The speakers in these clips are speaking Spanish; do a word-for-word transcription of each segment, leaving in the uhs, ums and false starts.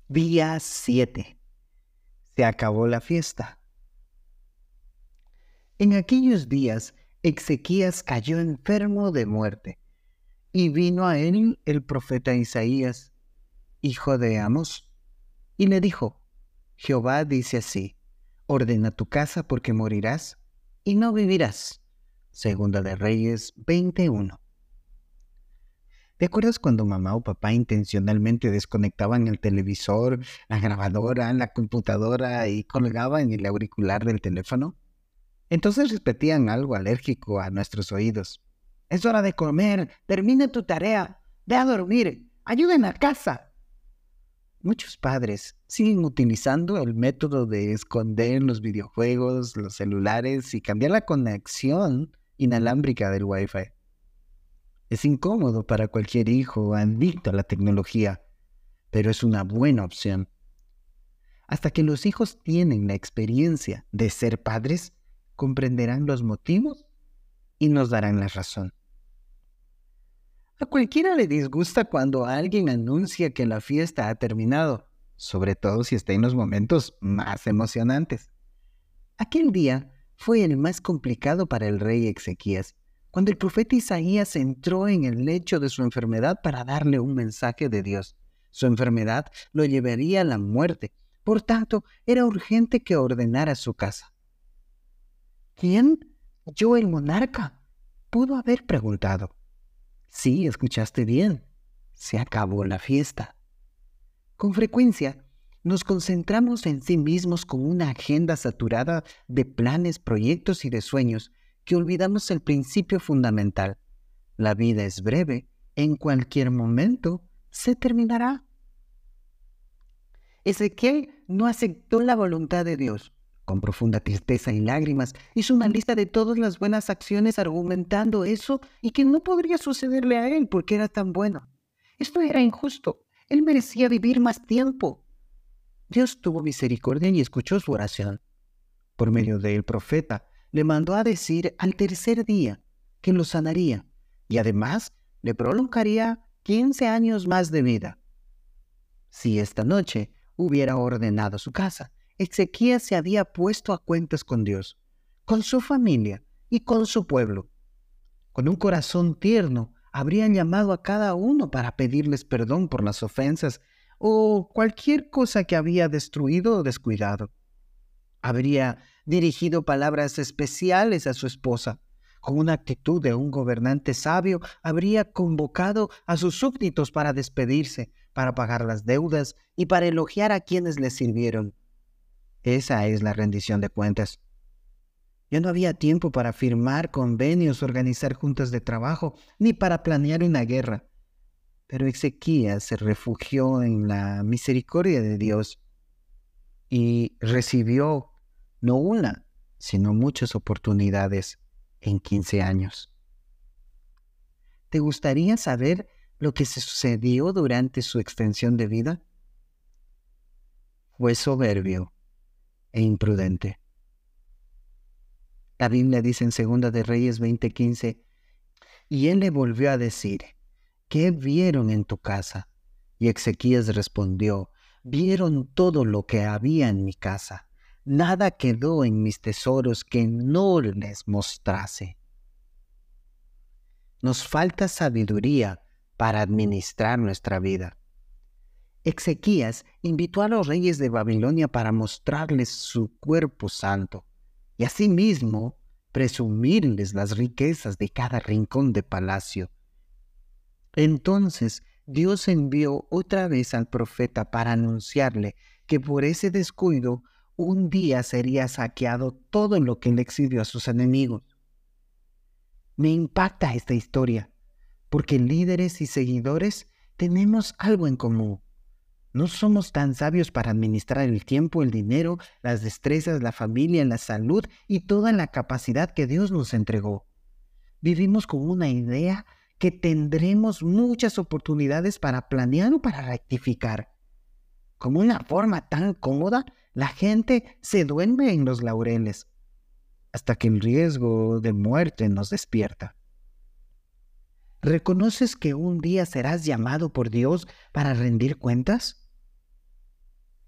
Día siete. Se acabó la fiesta. En aquellos días, Ezequías cayó enfermo de muerte, y vino a él el profeta Isaías, hijo de Amós, y le dijo: Jehová dice así: ordena tu casa porque morirás y no vivirás. Segunda de Reyes veintiuno. ¿Te acuerdas cuando mamá o papá intencionalmente desconectaban el televisor, la grabadora, la computadora y colgaban el auricular del teléfono? Entonces repetían algo alérgico a nuestros oídos. Es hora de comer, termina tu tarea, ve a dormir, ayuda en la casa. Muchos padres siguen utilizando el método de esconder los videojuegos, los celulares y cambiar la conexión inalámbrica del Wi-Fi. Es incómodo para cualquier hijo adicto a la tecnología, pero es una buena opción. Hasta que los hijos tienen la experiencia de ser padres, comprenderán los motivos y nos darán la razón. A cualquiera le disgusta cuando alguien anuncia que la fiesta ha terminado, sobre todo si está en los momentos más emocionantes. Aquel día fue el más complicado para el rey Ezequías, cuando el profeta Isaías entró en el lecho de su enfermedad para darle un mensaje de Dios. Su enfermedad lo llevaría a la muerte, por tanto, era urgente que ordenara su casa. ¿Quién? ¿Yo el monarca? Pudo haber preguntado. Sí, escuchaste bien. Se acabó la fiesta. Con frecuencia, nos concentramos en sí mismos con una agenda saturada de planes, proyectos y de sueños, que olvidamos el principio fundamental. La vida es breve, en cualquier momento se terminará. Ezequiel no aceptó la voluntad de Dios. Con profunda tristeza y lágrimas, hizo una lista de todas las buenas acciones argumentando eso y que no podría sucederle a él porque era tan bueno. Esto era injusto. Él merecía vivir más tiempo. Dios tuvo misericordia y escuchó su oración. Por medio del profeta, le mandó a decir al tercer día que lo sanaría y además le prolongaría quince años más de vida. Si esta noche hubiera ordenado su casa, Ezequías se había puesto a cuentas con Dios, con su familia y con su pueblo. Con un corazón tierno, habrían llamado a cada uno para pedirles perdón por las ofensas o cualquier cosa que había destruido o descuidado. Habría dirigido palabras especiales a su esposa. Con una actitud de un gobernante sabio, habría convocado a sus súbditos para despedirse, para pagar las deudas y para elogiar a quienes le sirvieron. Esa es la rendición de cuentas. Ya no había tiempo para firmar convenios, organizar juntas de trabajo, ni para planear una guerra. Pero Ezequías se refugió en la misericordia de Dios y recibió no una, sino muchas oportunidades en quince años. ¿Te gustaría saber lo que se sucedió durante su extensión de vida? Fue soberbio e imprudente. La Biblia dice en Segunda de Reyes veinte quince, y él le volvió a decir: ¿qué vieron en tu casa? Y Ezequías respondió: vieron todo lo que había en mi casa. Nada quedó en mis tesoros que no les mostrase. Nos falta sabiduría para administrar nuestra vida. Ezequías invitó a los reyes de Babilonia para mostrarles su cuerpo santo y asimismo presumirles las riquezas de cada rincón de palacio. Entonces Dios envió otra vez al profeta para anunciarle que por ese descuido un día sería saqueado todo lo que le exhibió a sus enemigos. Me impacta esta historia, porque líderes y seguidores tenemos algo en común. No somos tan sabios para administrar el tiempo, el dinero, las destrezas, la familia, la salud y toda la capacidad que Dios nos entregó. Vivimos con una idea que tendremos muchas oportunidades para planear o para rectificar. Como una forma tan cómoda, la gente se duerme en los laureles, hasta que el riesgo de muerte nos despierta. ¿Reconoces que un día serás llamado por Dios para rendir cuentas?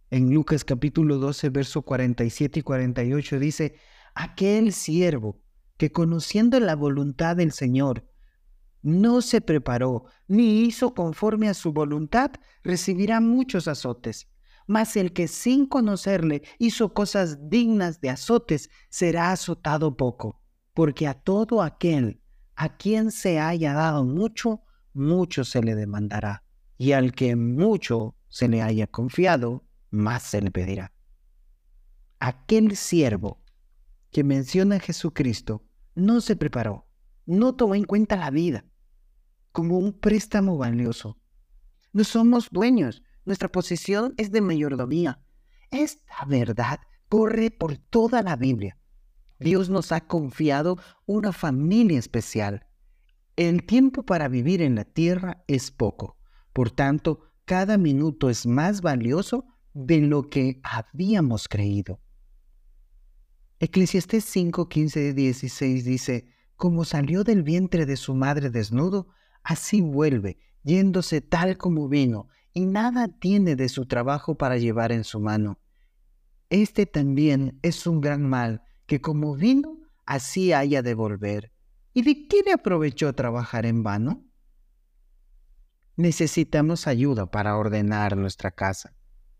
En Lucas capítulo doce, verso cuarenta y siete y cuarenta y ocho dice, aquel siervo que conociendo la voluntad del Señor no se preparó ni hizo conforme a su voluntad, recibirá muchos azotes. Mas el que sin conocerle hizo cosas dignas de azotes, será azotado poco. Porque a todo aquel a quien se haya dado mucho, mucho se le demandará. Y al que mucho se le haya confiado, más se le pedirá. Aquel siervo que menciona a Jesucristo no se preparó, no tomó en cuenta la vida como un préstamo valioso. No somos dueños, nuestra posición es de mayordomía. Esta verdad corre por toda la Biblia. Dios nos ha confiado una familia especial. El tiempo para vivir en la tierra es poco. Por tanto, cada minuto es más valioso de lo que habíamos creído. Eclesiastés cinco, quince, dieciséis dice, como salió del vientre de su madre desnudo, así vuelve, yéndose tal como vino, y nada tiene de su trabajo para llevar en su mano. Este también es un gran mal, que como vino, así haya de volver. ¿Y de qué le aprovechó trabajar en vano? Necesitamos ayuda para ordenar nuestra casa.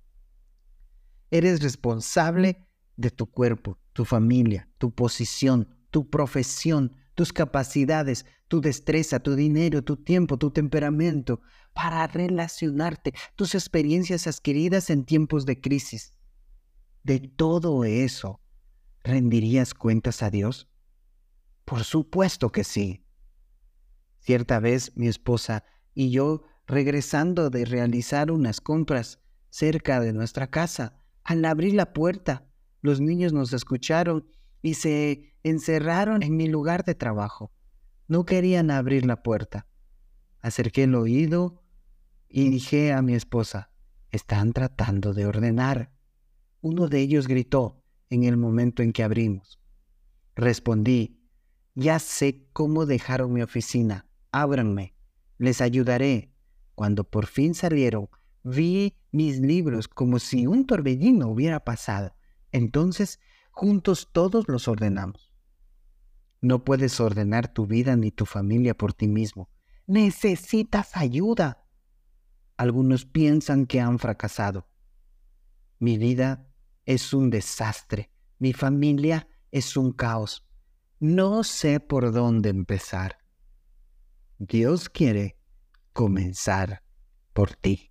Eres responsable de tu cuerpo, tu familia, tu posición, tu profesión, tus capacidades, tu destreza, tu dinero, tu tiempo, tu temperamento, para relacionarte, tus experiencias adquiridas en tiempos de crisis. ¿De todo eso rendirías cuentas a Dios? Por supuesto que sí. Cierta vez mi esposa y yo, regresando de realizar unas compras cerca de nuestra casa, al abrir la puerta, los niños nos escucharon y se encerraron en mi lugar de trabajo. No querían abrir la puerta. Acerqué el oído y dije a mi esposa, están tratando de ordenar. Uno de ellos gritó en el momento en que abrimos. Respondí, ya sé cómo dejaron mi oficina, ábranme, les ayudaré. Cuando por fin salieron, vi mis libros como si un torbellino hubiera pasado. Entonces, juntos todos los ordenamos. No puedes ordenar tu vida ni tu familia por ti mismo. Necesitas ayuda. Algunos piensan que han fracasado. Mi vida es un desastre. Mi familia es un caos. No sé por dónde empezar. Dios quiere comenzar por ti.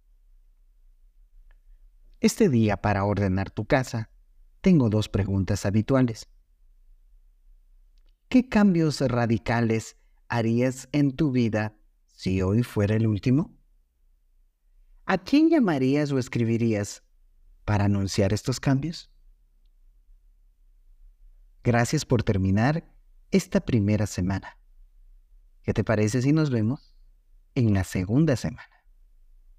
Este día, para ordenar tu casa, tengo dos preguntas habituales. ¿Qué cambios radicales harías en tu vida si hoy fuera el último? ¿A quién llamarías o escribirías para anunciar estos cambios? Gracias por terminar esta primera semana. ¿Qué te parece si nos vemos en la segunda semana?